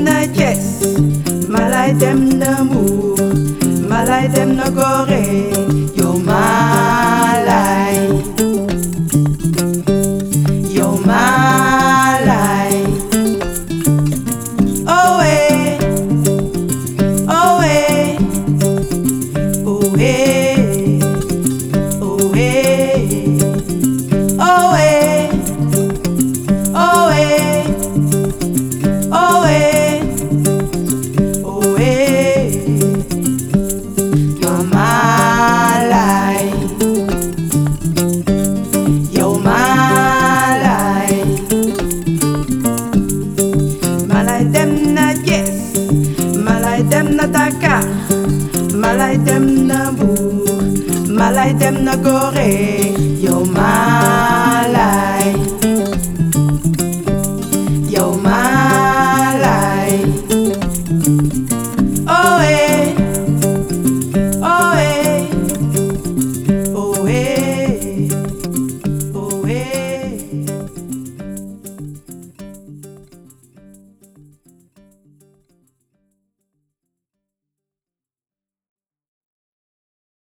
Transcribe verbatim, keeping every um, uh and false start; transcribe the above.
na Thiès, malay dem na Mbour, malay dem na Gorée, yo malay, yo malay. Oh eh, oh eh, oh eh, oh eh, oh eh, oh eh, oh eh, oh eh, yo malay, yo malay. Malay dem na Thiès, malay dem na Dakar, malay dem na Mbour, malay dem na Gorée, yo malay.